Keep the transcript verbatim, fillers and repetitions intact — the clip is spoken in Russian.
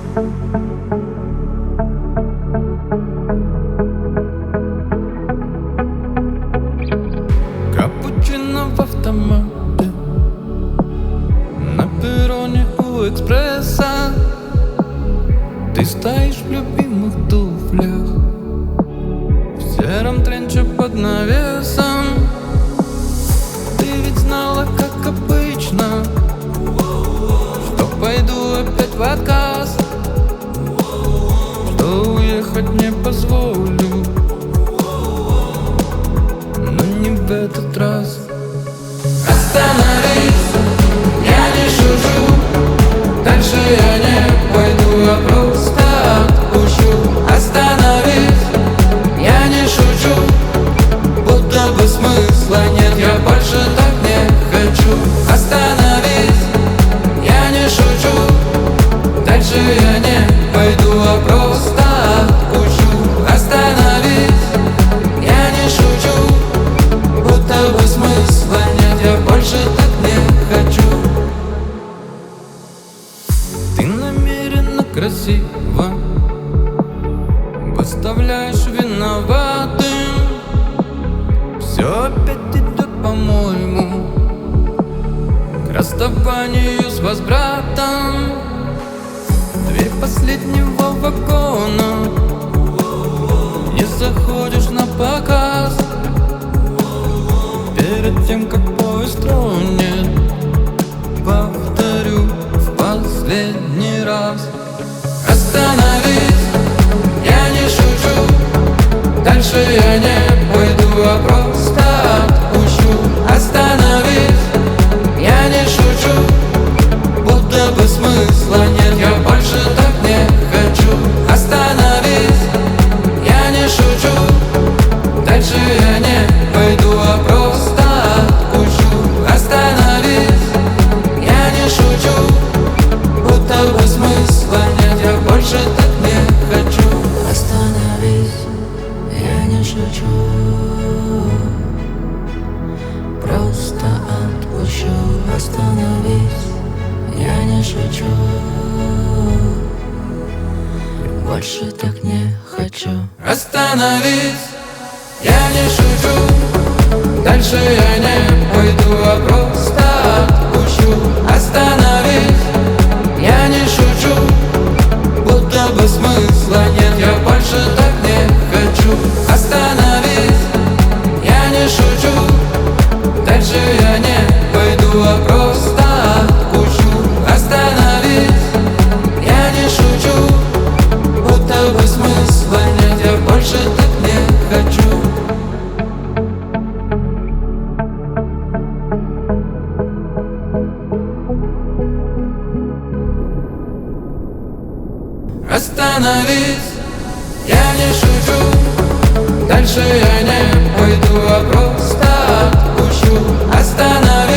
Капучино в автомате на перроне у экспресса. Ты стоишь в любимых туфлях, в сером тренче под навесом. Ты ведь знала, как обычно, что пойду опять в отказ, что уехать не позволю, но не в этот раз. Остановись, я не шучу, дальше я не пойду, а просто отпущу. Остановись, я не шучу, будто бы смысла нет, я больше так не хочу. Остановись, я не шучу, дальше я не пойду, а просто отпущу. Остановись, я не шучу, будто бы смысла нет, я больше так не хочу. Ты намеренно красиво выставляешь виноватым, все опять идет по-моему к расставанию с возвратом. Дверь последнего вагона, не заходишь на показ. Перед тем, как поезд тронет, повторю в последний раз. Остановись, я не шучу, дальше я не пойду, а просто отпущу. Остановись, я не шучу, будто бы смысла нет, я больше так не хочу. Остановись, я не шучу, дальше я не пойду, а просто отпущу. Остановись, я не шучу, будто бы смысла нет, я больше так не хочу. Остановись, я не шучу, просто отпущу. Остановись, я не шучу, больше так не хочу. Остановись, я не шучу, дальше я не пойду, а просто отпущу. Остановись, я не шучу, будто бы смысла нет, я больше так не хочу. Остановись, я не шучу, дальше я не пойду, а просто отпущу. Остановись, я не шучу, будто бы смысла нет, я больше так не хочу. Остановись, я не шучу, дальше я не пойду, а просто отпущу. Остановись.